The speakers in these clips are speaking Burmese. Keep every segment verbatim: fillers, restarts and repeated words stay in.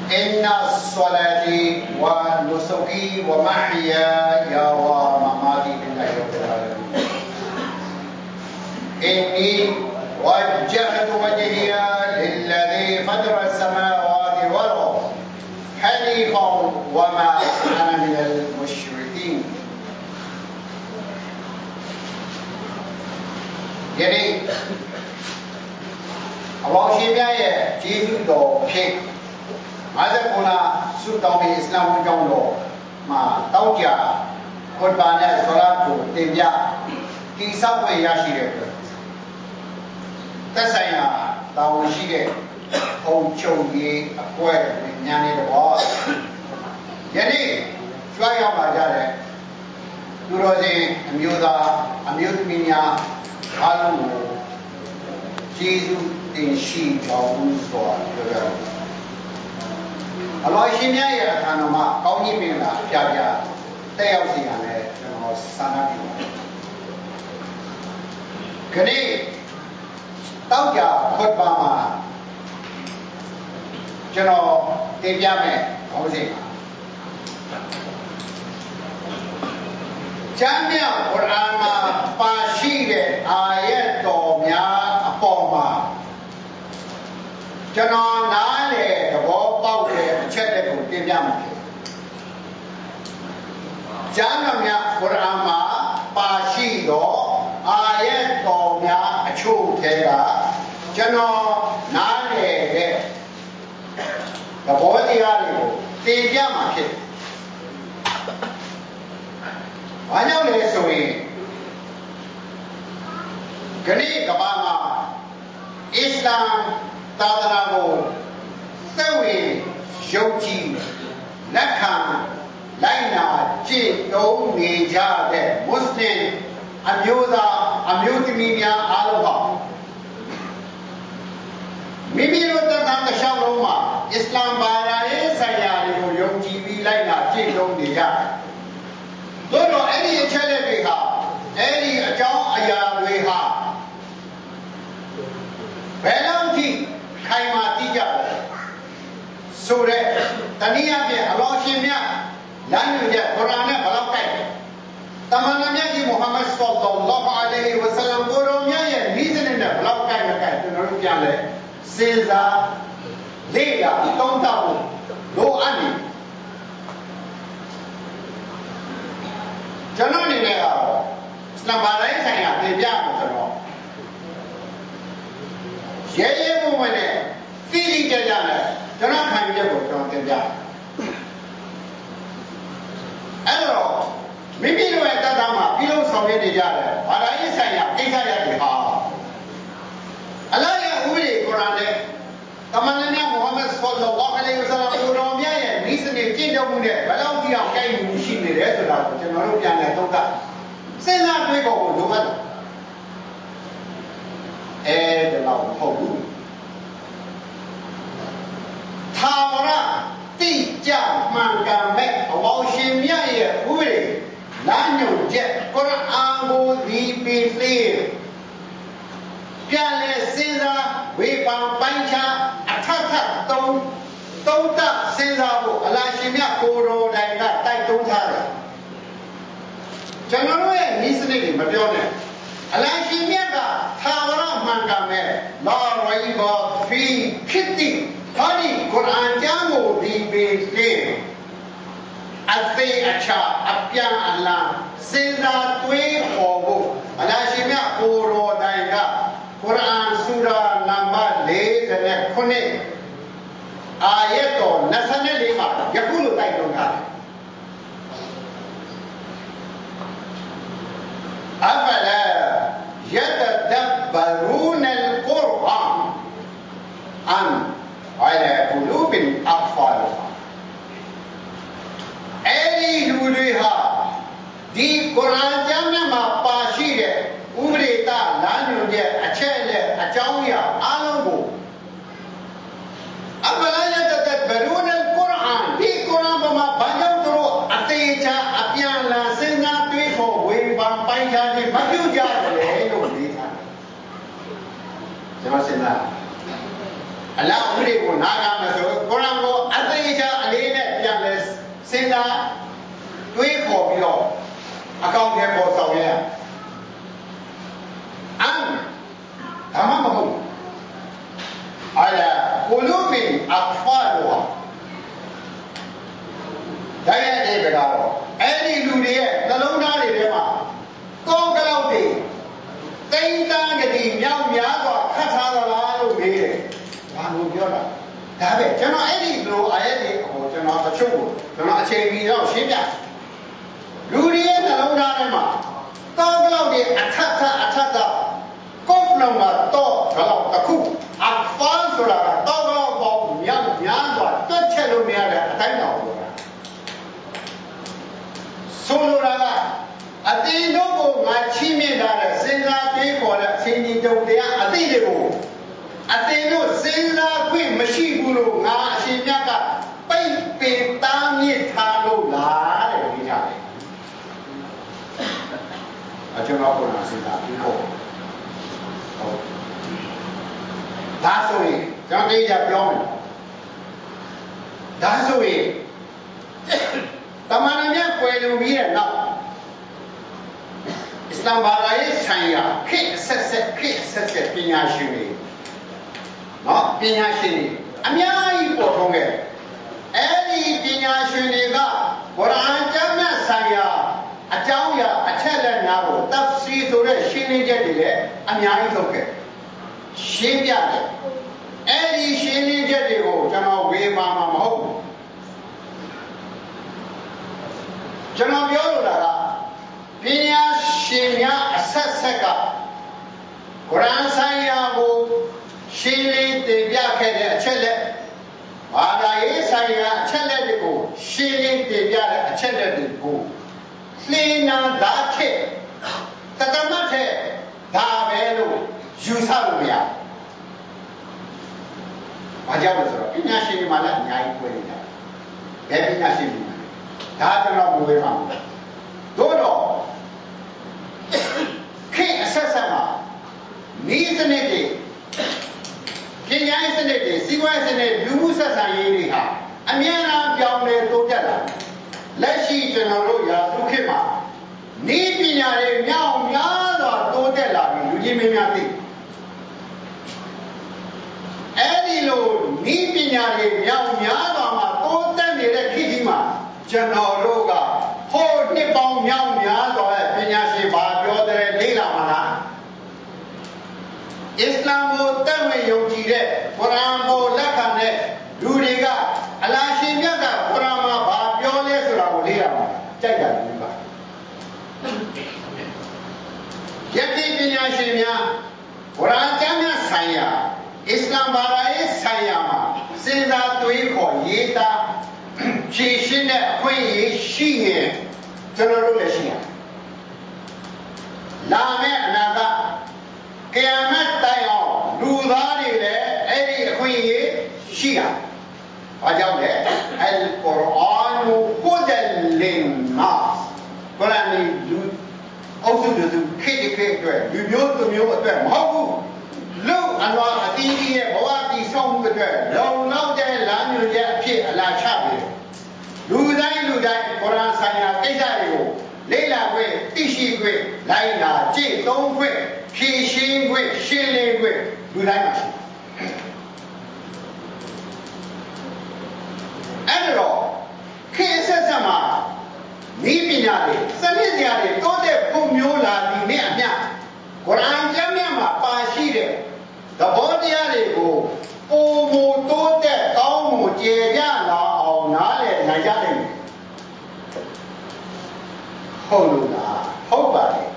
إن صلاتي ونسكي ومحياي ومماتي لله رب العالمين إني وجهت وجهي للذي فطر السماوات والأرض حنيفا وما أنا من المشركين يعني الله شيء جيد دو شيء ماذا كنا سلطان الإسلام وجوله ما توجه قربان الصلاة تبيا كيسا وياشيره تسايا تاوشيره أو شويه أقوى من يعني الواقع يعني شوية ما جاره يروزين أميودا أميود مينيا علو جيزو تنشي جاون سوال كذا الله يشيني يا كانوا ما كوني منا بيا بيا تياوسي يعني كانوا سانا بيو كني توجا خطبة كانوا تبيا مه هوسي جامع القرآن ما باشير آيات دوميا أقوما كانوا نالي دبوا باوكي أشد كوتي مه جامع القرآن ما باشير آيات دوميا أشوف كذا كانوا نالي دبوا ديالي تبيا مه Banyak le soi. Gani kabama Islam tadana ko sawi yoji lakhan laina chi dong ni ja de Muslim amyoda amyotimi nya alu ha. Mimi lo ta ta sha lo ma Islam ba ya ye saya ni ko yoji bi laina chi dong ni ja. Dono any chale beha, any ajao aya beha. Penalty kaima tija. Sure, taniya be Allah shimya, lanu je Quran ne balau kai. Tamananya ki Muhammad sallallahu alaihi wasallam boromya ye reason ne balau kai ne kai. Tunaru kya le? Seza, leya, tonta bu, lo ani. Jangan ni ni kalau Islam barai saya tidak macam ये ये वो मैंने फीलिंग क्या जाना है जना खाने के बोलते हैं क्या जाना ऐसा मिमी लोग ऐसा दामा पिलो सौदे दे जा रहे हैं और ये साया कैसा जाते हैं अल्लाह ये उम्रे कुरान है तमन्ना मोहम्मद सल्लल्लाहु अलैहि वसल्लम को रोमिया है रीजन है चेंज हो गए बलाउ की आप कई मुशी में रह तो आप जनरो क्या है तो का सेना पे को दो बात ए दलाउ हो थावरा ती जा मांगा में अवाशिमिया ये उम्रे लान्यो जे कुरान को दी पे प्याले सेना वे पांचा अठाथा तो तो ता सेना वो अलाशिमिया कोरो डाइगा ताई तो था जनरो ये निसने की मर्योने अलाशिमिया का थावरा मांगा में ला रईबा फी खिती हनी कुरान जामो दी बेटे अते अच्छा अप्या अल्लाह सेना त्वे होवो अलाशिमिया कोरो डाइगा Quran surah number le dan khone ayat to nasane le ma yakulu tai dong ka afala yatadabbaruna al-Quran am ala qulubin aqfalha ai luriha di Quran jamna ma pashi de ubreta lanu je achele achawya alango abala yatadabbaruna al-Quran di Quran ma banjau tro atecha apyan la sena twi ko we ba pai ja ni ma pyu ja le lo ni tha jama sena Allah ubre ko na ga ma so Quran ko atecha တော့အဲ့ဒီလူတွေရဲ့နှလုံးသားတွေထဲမှာကောကလောက်တွေတိမ်တန်းကတိမြောက်များစွာခတ်ထားသလားလို့မေးတယ်။ဘာလို့ပြောတာ။ဒါပဲကျွန်တော်အဲ့ဒီလိုအာရုံတွေဟိုကျွန်တော်အချုပ်ကိုကျွန်တော်အချိန်ပြီးတော့ရှင်းပြ။လူတွေရဲ့နှလုံးသားထဲမှာကောကလောက်တွေအထက်ထအထက်ထကောကလောက်မှာတော့ဘလောက်တစ်ခုအဖန်ဆိုတာကတော့ကလောက်ပေါ့မြောက်များစွာတွက်ချက်လို့မရတဲ့အတိုင်းတော်လို့ဆိုလိုတာကအတိတို့ကိုငါချီးမြှင့်ထားတဲ့စဉ်းစားတွေးခေါ်တဲ့အချင်းကြီးတုံတရားအတိတွေကိုအတိတို့စဉ်းစားခွင့်မရှိဘူးလို့ငါအရှင်မြတ်ကပိတ်ပင်တားမြစ်ထားလို့လားတဲ့ဒီကြတယ်အကျွန်တော်ကစဉ်းစားပြီးခေါ်ဟုတ်ဒါဆိုရင်ကျွန်တော်တရားပြောမယ်ဒါဆိုရင်တမန်တော်မြတ်ကွယ်လွန်ပြီးတဲ့နောက်အစ္စလာမ်ဘာသာရေးဆိုင်ရာခေတ်ဆက်ဆက်ခေတ်ဆက်ဆက်ပညာရှင်တွေနော်ပညာရှင်တွေအများကြီးပေါ်ထွန်းခဲ့အဲ့ဒီပညာရှင်တွေကကုရ်အာန်ကျမ်းမြတ်ဆိုင်ရာအကြောင်းအရာအချက်လက်များကိုတဖ်စီဆိုတဲ့ရှင်းလင်းချက်တွေလည်းအများကြီးထုတ်ခဲ့ရှင်းပြတယ်အဲ့ဒီရှင်းလင်းချက်တွေကိုကျွန်တော်ဝေမာမှာမဟုတ်ဘူးကျွန်တော်ပြောလိုတာကပညာရှင်များအဆက်ဆက်ကကုရ်အာန်ဆိုင်ရာကိုရှင်းလင်းတင်ပြခဲ့တဲ့အချက်လက်ဘာသာရေးဆိုင်ရာအချက်လက်တွေကိုရှင်းလင်းတင်ပြတဲ့အချက်လက်တွေကိုလှေနာသာခေတတမတ်တဲ့ဒါပဲလို့ယူဆလို့မရဘူး။ဘာကြောင့်လဲဆိုတော့ပညာရှင်တွေမှလည်းအများကြီးတွေ့နေကြတယ်။ဘယ်ပညာရှင်တွေဒါကျွန်တော်မဝေးပါဘူး။သို့တော့ခေတ်အဆက်ဆက်မှာဤစနစ်တွေပညာရေးစနစ်တွေစီးပွားရေးစနစ်လူမှုဆက်ဆံရေးတွေဟာအများအားပြောင်းလဲတိုးတက်လာတယ်။လက်ရှိကျွန်တော်တို့ရာစုခေတ်မှာဤပညာတွေမြောက်များစွာတိုးတက်လာပြီးလူကြီးမင်းများသိအဲ့ဒီလိုဤပညာတွေမြောက်များစွာမှာတိုးတက်နေတဲ့ခေတ်ကြီးမှာကျွန်တော်တို့ကဟိုနှစ်ပေါင်းမြောက်များစွာရဲ့ပညာရှင်ဘာပြောတဲ့လေ့လာမှာလားအစ္စလာမ်ကိုတက်ဝင်ယုံကြည်တဲ့ကုရ်အာန်ကိုလက်ခံတဲ့လူတွေကအလာရှင်မြတ်ကကုရ်အာန်မှာဘာပြောလဲဆိုတာကိုလေ့လာမှာကြိုက်တာလူပါယတိပညာရှင်များကုရ်အာန်ကျမ်းများဆိုင်ရာအစ္စလာမ်ဘာသာရေးဆိုင်ရာမှာစဉ်းစားတွေးခေါ်ရေးသားဖြည့်ရှင်းတဲ့အခွင့်အရေးရှိရင်ကျွန်တော်တို့လည်းရှိရတယ်။လာမယ့်အနာဂတ်ကီယာမတ်တိုင်အောင်လူသားတွေလည်းအဲ့ဒီအခွင့်အရေးရှိတာ။ဘာကြောင့်လဲ။အလ်ကုရ်အာန်ဟူဒန်လင်နာကုရ်အာန်လူအုပ်စုတူခေတ်ခေတ်အတွက်လူမျိုးသူမျိုးအတွက်မဟုတ်ဘူး။လူအလွာအတီးကြီးရဲ့ဘဝတည်ဆောက်မှုအတွက်လုံလောက်တဲ့လမ်းညွှန်ချက်အဖြစ်အလားချပြီးလူတိုင်းလူတိုင်းကုရ်အာန်ဆိုင်ရာကိစ္စတွေကိုလေ့လာခွင့်သိရှိခွင့်လိုက်နာကြည့်သုံးခွင့်ဖြည့်ရှင်းခွင့်ရှင်းလင်းခွင့်လူတိုင်းမှာရှိအဲ့တော့ခေတ်ဆက်ဆက်မှာဤပညာတွေစနစ်တရားတွေတိုးတက်ပုံမျိုးလာပြီးနဲ့အမျှကုရ်အာန်ကျမ်းမြတ်မှာပါရှိတဲ့သဘောတရားတွေကိုပုံမူတိုးတက်ကောင်းမှုကျေပြလာအောင်နားလည်နိုင်ကြတယ်ဟုတ်လို့လားဟုတ်ပါတယ်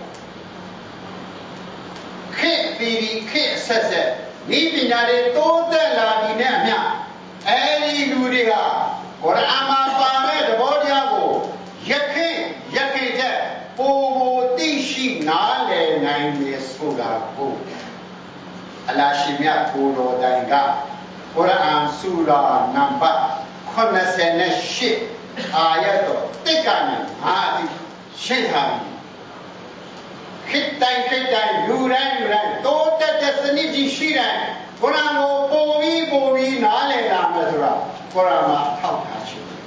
ခေတ်ပြီးခေတ်ဆက်ဆက်ဤပညာတွေတိုးတက်လာပြီးနဲ့အမျှအဲဒီလူတွေကကုရ်အာန်မှာပါတဲ့သဘောတရားကိုယခင်ယခင်ချက်ပုံမူသိရှိနားလည်နိုင်တယ်ဆိုတာကိုအလာရှိမြတ်ကိုယ်တော်တိုင်ကကုရ်အာန်ဆူရာနံပါတ်ခုနစ်ဆယ်နဲ့ရှစ်အာယတ်တော်တစ်ကနေဟာဒီရှင်းထားပြီခေတ္တိုင်ခေတ္တိုင်လူတိုင်းလူတိုင်းတိုးတက်တဲ့စနစ်ကြီးရှိတယ်ကုရ်အာန်ကိုပုံပြီးပုံပြီးနားလည်လာမယ်ဆိုတာကုရ်အာန်မှာထောက်ထားရှိတယ်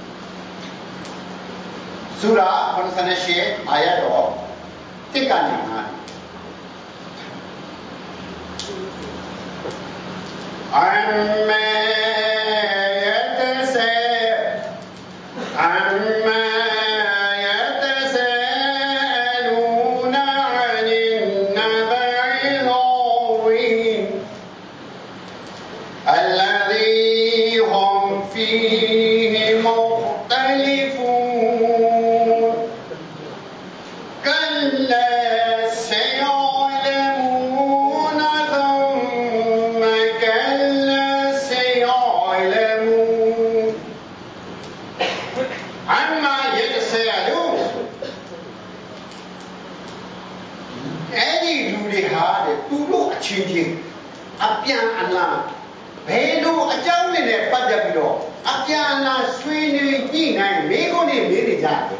ဆူရာခုနစ်ဆယ်နဲ့ရှစ်အာယတ်တော်တစ်ကနေဟာأَمَّا يَتَسَاءَلُونَ أَمَّا فيه مختلفون كلا سيعلمون ثم كلا سيعلمون عما يتساءلون أي لولي هذا تلو أشيجي أبيان الله بينو أجاوني نبض بيرو أبيان الله سويني جينا ميغوني ميري جاني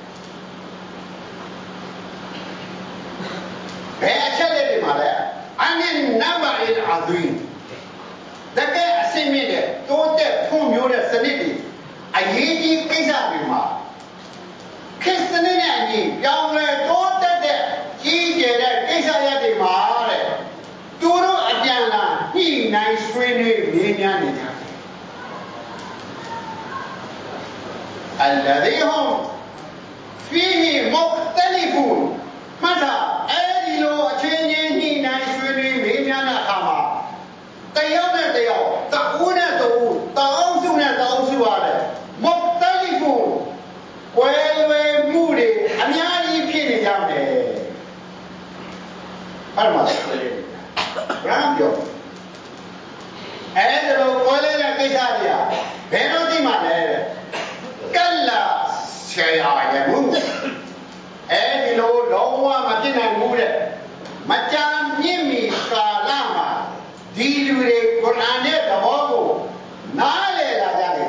بأشياء ماله عن النبأ العظيم لكن أسميه توتة فم يورا سنيدي أيدي كيسا بما كيسني يعني يوم توتة جيجة كيسا يدي ماله تورو أبيانا هي نايسويني مينياني الذي هم فيه مختلفون ماذا أدلو أشيني نايسويني مينيانا خما تيانا تياو تقونا تقو تأوسونا تأوسوالي مختلفون ويلوي موري أمياني بيني جامي فرما راميو أدلو قولنا كيساريا بينو دي مالي كلا سيعلمون أدلو لوا مكينا موري مجام نيمي كالاما ديلوري قرآن دموغو نالي لاجالي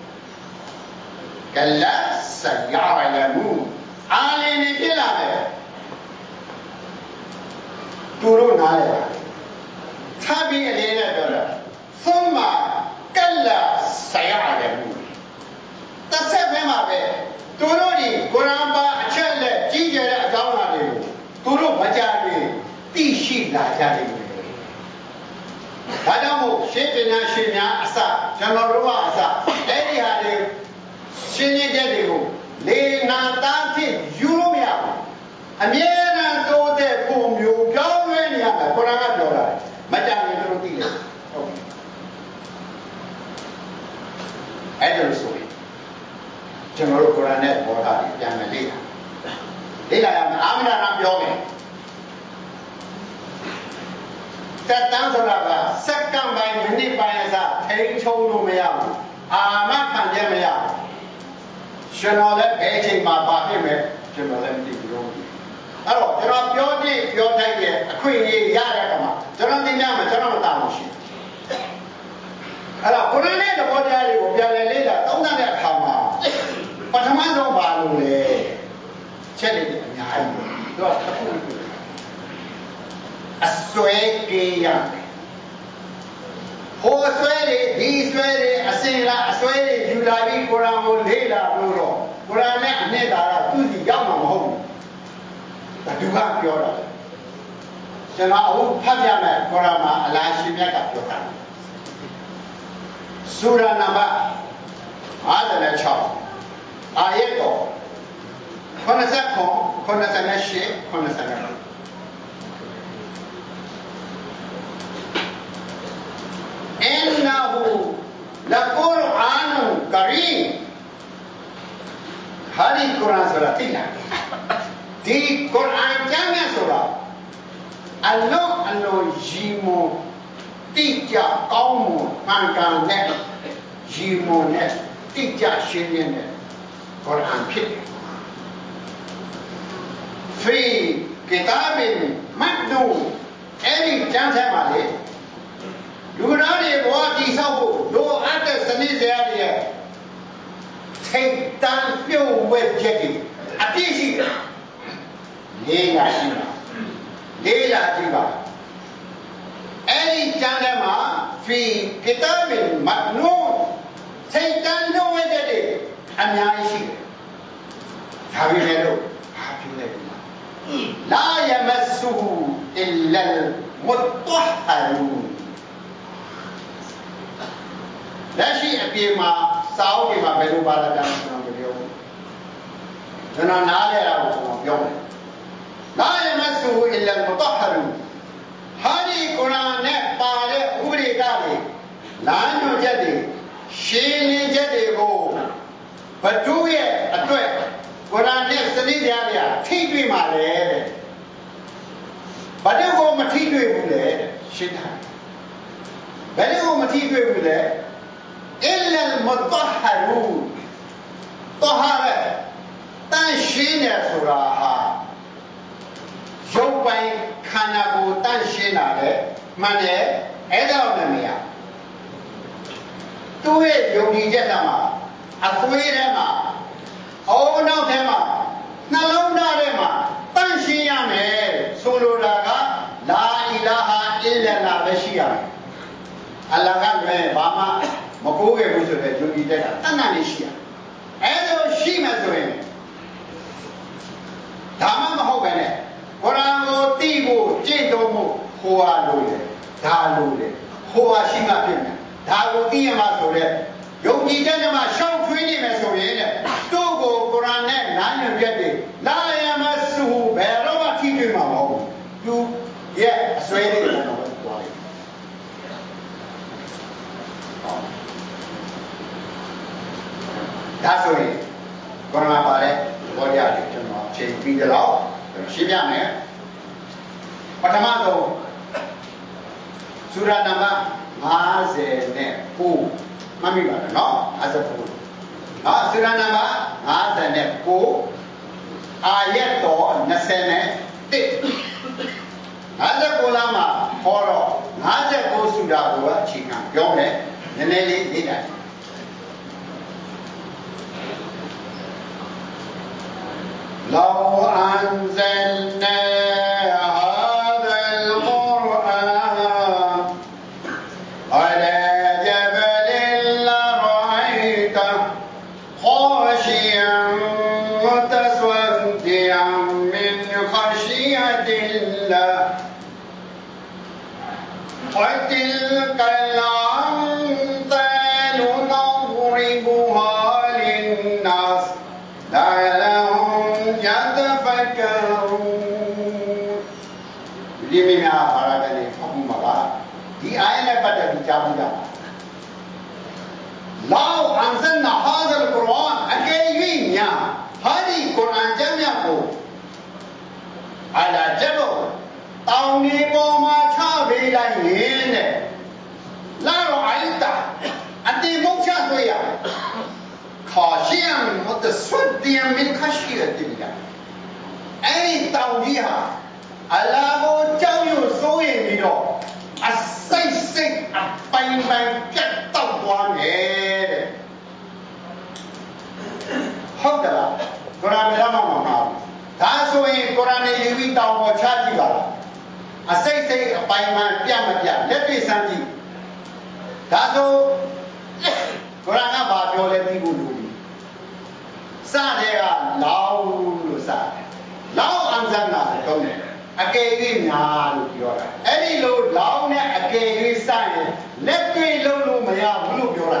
كلا سيعلمون آليني كلامي تورو نالي تابي علينا دولا ثم كلا سيعلمون تسفه ما بي تورو دي قرآن با أچل جيجر أجاونا ديو تورو مجالي تيشي لاجالي هذا مو شيء بنا شيء نيا أسا جنوروا أسا أدي هذا شيء جديو لينا تانتي يوروميا أمينا توده فوميو كاوين يا ما كورانا بيورا ما جاني تروتي له هذا السوري جنورو كورانا بورا يانا ليلا ليلا يا ما أمنا نام بيومي Setang saudara, sekam bayi menit bayi sa, teng cholu meyau, amat panjang meyau. Senoleh becing mata ni me, senoleh mesti biong. Alo, jangan biong ni biong lagi, aku ini ya ada kama. Jangan tinggal macam mana tahu sih. Alo, Quran ni dah boleh jadi, boleh lelai dah, tahu nak dia kama. Pertama tu baru le, jadi ni ayam, tu aku. Asweke yang ho aswere di aswere asela aswere julabi Quran mo lela loro Quran ne ane dara tu si yaw ma maho ta du ka pyo da jana ahu phat ya mai Quran ma Allah shin myat ka pyo ta Surah number fifty-six ayat to fifty-seven fifty-eight fifty-seven إنه لقرآن كريم هذه القرآن سورة تلا دي قرآن جامع سورة الله الله جيمو تيجا قوم فانكان نه جيمو نه تيجا شينين نه قرآن كده في كتاب مكنون أي جامع مالي Lurani buat isabu, do ada seni saya Seitan piu wajib, apa sih? Lela jiwa, lela jiwa. Ini jangan mah, fi kitabin maknun. Seitan do wajib, anyai sih. Tapi melu, tapi melu. La yamassuhu illa al-mutahharun. Nasi api ma sao di ma belu bala dan senang beliau. Senang nale lah senang beliau. Nale masuk illa mutahharun. Hari Quran ne pare ubri kali. Lanyo jadi င်းလင်းချက်တွေကိုဘဒုရဲ့အတွက်ကုရ်အာန်နဲ့စနစ်တရားတွေထိတွေ့မှာလေတဲ့ဘဒုကိုမထိတွေ့ဘူးလေရှင်းတာဘယ်လိုမထိတွေ့ဘူးလဲအလ္လလ်မတဟရူတဟာရတန်ရှင်းတယ်ဆိုတာဟာရုပ်ပိုင်းခန္ဓာကိုယ်တန်ရှင်းတာလေမှန်တယ်အဲ့တော့လည်းမရသူ့ရဲ့ယုံကြည်ချက်ကမှအသွေးထဲမှာအော်နောက်ထဲမှာနှလုံးသားထဲမှာတန်ရှင်းရမယ်ဆိုလိုတာကလာအီလာဟာအလ္လလာပဲရှိရမယ်အလ္လာဟ်ကလည်းဘာမှမကိုးခဲ့ဘူးဆိုတဲ့ယုံကြည်ချက်ကတဏ္ဍာလေးရှိရအဲ့လိုရှိမှဆိုရင်ဒါမှမဟုတ်ပဲနဲ့ကုရ်အာန်ကိုသိဖို့ကျင့်သုံးဖို့ဟိုဟာလို့လေဒါလို့လေဟိုဟာရှိမှဖြစ်မယ်ဒါကိုသိရမှဆိုတဲ့ယုံကြည်တဲ့မှာရှောက်ထွေးနေမယ်ဆိုရင်တဲ့တို့ကိုကုရ်အာန်နဲ့နားညွှန်ပြတဲ့လာယမဆူဘယ်တော့မှထိတွေ့မှာမဟုတ်ဘူးသူရဲ့အစွဲလေးတွေတော့သွားတယ်ဒါဆိုရင်ကုရ်အာန်ပါလေဘောကြတယ်ကျွန်တော်ချိန်ပြီးတော့ရှင်းပြမယ်ပထမဆုံးစူရာနံပါတ်၅၀နဲ့၉မှတ်မိပါလားနော်၅၉နော်စူရာနံပါတ်၅၀နဲ့၉အာယတ်တော်၂၁၅၉လမ်းမှာဟောတော့၅၉စူရာကိုအခြေခံပြောမယ်နည်းနည်းလေးလေ့လာلو أنزلنا هذا القرآن على جبل لرأيته خاشعا متصدعا من خشية الله وتلك الأمثال نضربها للناس لعلهم يتفكرون ဒီမိများဘာသာကနေဖတ်မှုမှာပါဒီအာယနဲ့ပတ်သက်ပြီးကြားဘူးကြပါလောက်အန်ဇန်နာဟာဇ်အလ်ကုရ်အာန်အကယ်၍ညာဟာဒီကုရ်အာန်ကျမ်းမြတ်ကိုအလာဂျဘ်တောင်းဒီပေါ်မှာချပေးလိုက်ရင်တဲ့လာရောအိုင်တာအတိမုတ်ချတွေ့ရခါရှီယမ်မတ်ဆွတ်ဒီယမ်မင်ခရှိရတိလာအဲ့ဒီတောင်းကြီးဟာအလာကိုကြောက်ရွံ့စိုးရင်ပြီးတော့အစိတ်စိတ်အပိုင်ပိုင်ပြတ်တောက်သွားတယ်တဲ့ဟုတ်တယ်လားကုရ်အာန်မှာမမှားဘူးဒါဆိုရင်ကုရ်အာန်ရဲ့ယူပြီးတောင်းပေါ်ချကြည့်ပါလားအစိတ်စိတ်အပိုင်ပိုင်ပြတ်မပြတ်လက်တွေ့စမ်းကြည့်ဒါဆိုကုရ်အာန်ကဘာပြောလဲသိဖို့လိုပြီစတဲ့ကလောင်းလို့စတယ်လောင်းအန်ဇန်နာဆိုတော့အကယ်၍များလို့ပြောတာအဲ့ဒီလိုလောင်းနဲ့အကယ်၍စရင်လက်တွေ့လုံးလို့မရဘူးလို့ပြောတာ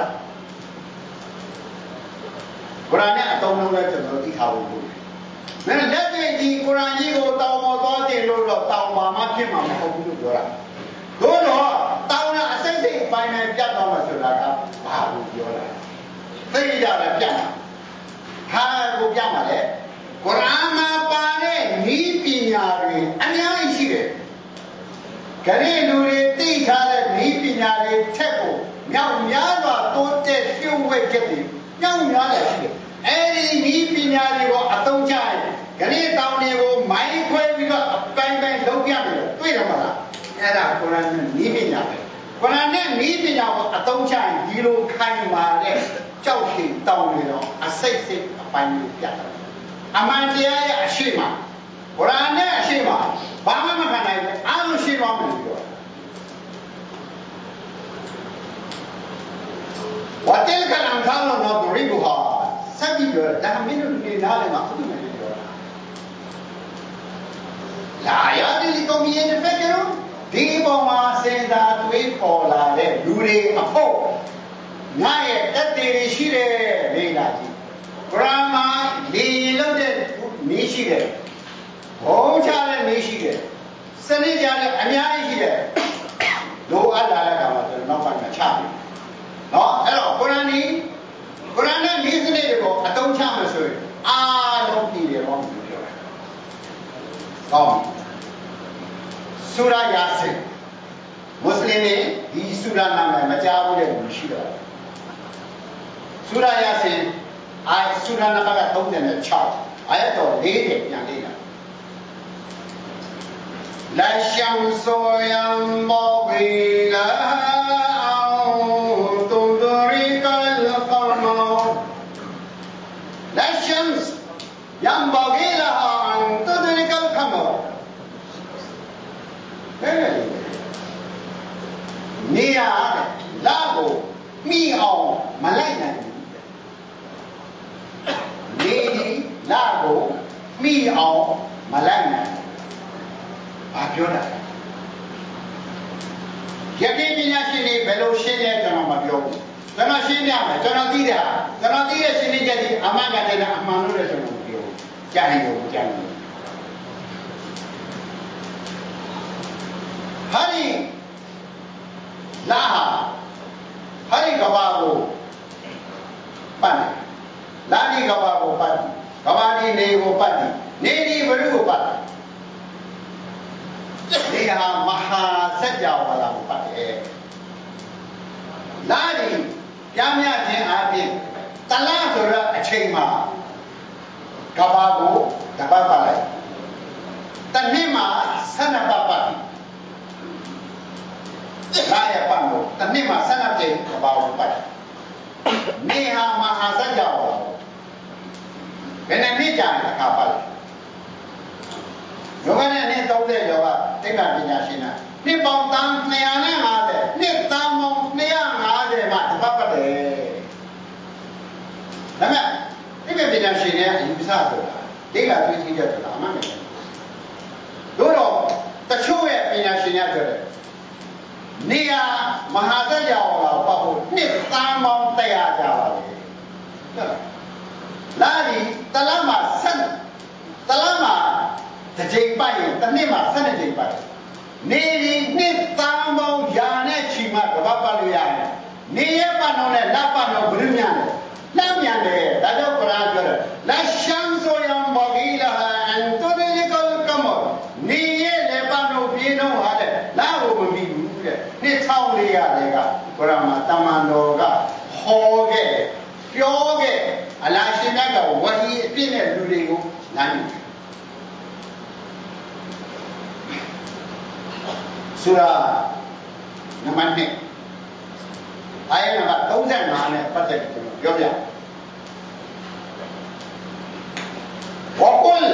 ကုရ်အာန်နဲ့အတုံးလုံးနဲ့ကျွန်တော်သိထားဖို့လိုတယ်။လက်တွေ့ဒီကုရ်အာန်ကြီးကိုတောင်းပေါ်သွားတယ်လို့တော့တောင်းပါမှဖြစ်မှာမဟုတ်ဘူးလို့ပြောတာ။တို့တော့တောင်းတာအစိမ့်စိမ့်အပိုင်းပိုင်းပြတ်သွားမှဆိုတာကဘာလို့ပြောတာ။သိကြတယ်ပြတ်မှာ။ဟာကိုပြတ်မှာလေ။ကုရ်အာန်မှာပါတဲ့ဤပညာတွေအများကြီးရှိတယ်။ခရီးလူတွေသိထားတဲ့ဤပညာတွေထက်ကိုမြောက်များစွာတိုးတက်ပြုတ်ဝဲချက်တွေမြောက်များတယ်ရှိတယ်။အဲဒီဤပညာတွေကိုအသုံးချရင်ခရီးတောင်းတွေကိုမိုင်းခွဲပြီးတော့အပိုင်းပိုင်းလုံးပြမယ်လို့တွေ့ရမှာလား။အဲ့ဒါကုရ်အာန်နဲ့ဤပညာပဲ။ကုရ်အာန်နဲ့ဤပညာကိုအသုံးချရင်ဒီလိုခိုင်မာတဲ့ကြောက်ရှင်တောင်းတွေတော့အစိတ်စိတ်အပိုင်းတွေပြတ်တယ်။အမှန်တရားရဲ့အရှိမကုရ်အာန်နဲ့အရှိမဘာမှမခံနိုင်ဘူးအားလုံးရှင်းသွားမယ်လို့ပြောဝတ်တယ်ကလန်ခေါနော်ဒရီဘူဟာစက်ပြီးပြောတာမင်းတို့ဒီနားလည်းမဟုတ်ဘူးလို့ပြောတာလာရတဲ့ဒီကောင်ကြီးနဲ့ဖက်ကြတော့ဒီပေါ်မှာစဉ်းစားတွေးခေါ်လာတဲ့လူတွေအဖို့ငါရဲ့တက်တွေရှိတယ်လေ့လာကြည့်ကုရ်အာန်မှာလေလို့တဲ့နေရှိတယ်ဘုံချတဲ့နေရှိတယ်စနစ်ကြတဲ့အများကြီးရှိတယ်လိုအပ်လာတဲ့အခါမှာကျွန်တော်နောက်ပိုင်းမှာချပြီနော်အဲ့တော့ကုရ်အာန်ကြီးရာနာမည်မကြားဘူးတဲ့လူရှိတော့ဆူရာယာစင်အာဆူရာနံပါတ်ကသုံး၆အာယတ်တော်၄၀ပြန်လေ့လာLa shamsu yanbaghi laha an tudrika al-qamar La shams yanbaghi laha an tudrika al-qamar ဘယ်လဲနေရလာကိုမိအောင်မလိုက်နိုင်ဘူးနေဒီလာကိုမိအောင်မလိုက်နိုင်ဘာပြောတာယခင်ပညာရှင်တွေဘယ်လိုရှင်းလဲကျွန်တော်မပြောဘူးကျွန်တော်ရှင်းပြမယ်ကျွန်တော်သိတာကျွန်တော်သိတဲ့ရှင်းလင်းချက်ဒီအမှန်ကန်တယ်အမှန်လို့လည်းကျွန်တော်မပြောဘူးကြားရင်ကိုကြားရင်ဟာဒီလာဟာဒီကဘာကိုပတ်လာဒီကဘာကိုပတ်ကဘာဒီနေကိုပတ်နေဒီဘယ်လိုကိုပတ်နေဟာမဟာစัจ java လာကိုပတ်တယ်လာဒီပြားများခြင်းအပြင်တလားဆိုတော့အချိန်မှာကဘာကိုတပတ်ပတ်လိုက်တနေ့မှာဆယ်နှစ်ပတ်ပတ်လာရပတ်လို့တနေ့မှာဆယ်နှစ်ကြိမ်ကဘာကိုပတ်နေဟာမဟာစัจ java ဘယ်နှစ်ကြာအခါပတ်ယောဂနဲ့နှစ်သုံးဆယ်ကျော်ကသိပ္ပံပညာရှင်ကနှစ်ပေါင်းတန်း၂၅၀နှစ်တန်းပေါင်း၂၅၀မှတပတ်ပတ်တယ်ဒါပေမဲ့သိပ္ပံပညာရှင်တွေကအယူဆဆိုတာဒိဋ္ဌာတွေးကြည့်တဲ့ဆိုတာအမှန်ပဲတို့တော့တချို့ရဲ့ပညာရှင်များပြောတယ်နေရာမဟာစัจ java ကိုပတ်ဖို့နှစ်တန်းပေါင်းတစ်ရာကြာပါလေဟုတ်လားလာဒီတလမှာဆက်တလမှာတစ်ချိန်ပတ်ရင်တစ်နှစ်မှာဆက်နှစ်ချိန်ပတ်နေဒီနှစ်တန်းပေါင်းရာနဲ့ချီမှတပတ်ပတ်လို့ရတယ်နေရပတ်တော့နဲ့လက်ပတ်တော့ဘယ်လိုများလဲလက်မြန်တယ်ဒါကြောင့်ကုရ်အာန်ပြောတယ်လက်ရှမ်ဆိုယံဘဂီလာအန်တူဒီလီကလ်ကမရနေရလေပတ်တော့ပြင်းတော့ဟာတဲ့လာကိုမပြီးဘူးတဲ့နှစ်၁၄၀၀တွေကကုရ်အာန်မှာတမန်တော်ကဟောခဲ့ပြောခဲ့အလာရှင်မြတ်ကဝဟီအပြည့်နဲ့လူတွေကိုလမ်းညွှန်ဆူရာနံပါတ်၂အာယတ်နံပါတ်၃၅နဲ့ပတ်သက်ပြီးပြောပြဝကုလ်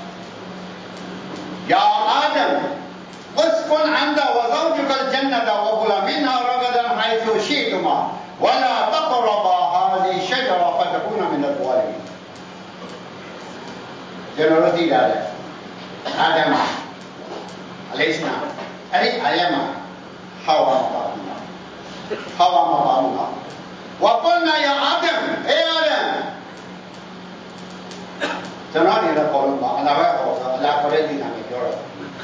ယာအာဒမ်اسكن انت وزوجك الجنة وكلا منها رغدا حيث شئتما ولا تقربا هذه الشجرة فتكونا من الظالمين ကျွန်တော်တို့သိတာလေအာဒမ်အလိစ္စနာအဲ့ဒီအာယတ်မှာဟာဝါမပါဘူးနော်ဟာဝါမပါဘူးနော်ဝါကွန်နာယာအာဒမ်အေအာဒမ်ကျွန်တော်နေတော့ခေါ်လို့ပါအလာဘက်ခေါ်ဆိုအလာခေါ်တဲ့ဒီနာမည်ပြောတော့